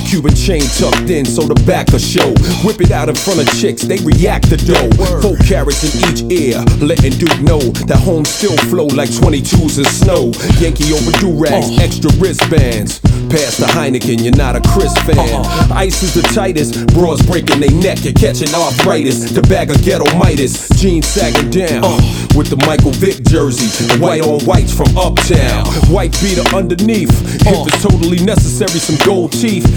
Cuban chain tucked in so the back will show. Whip it out in front of chicks, they react to dough. 4 carats in each ear, letting Duke know that home still flow like 22s in snow. Yankee over do-rags, extra wristbands. Pass the Heineken, you're not a Chris fan. Ice is the tightest, bras breaking they neck and catching arthritis. The bag of ghetto Midas, jeans sagging down with the Michael Vick jersey. White on whites from uptown, white beater underneath. If it's totally necessary, some gold teeth.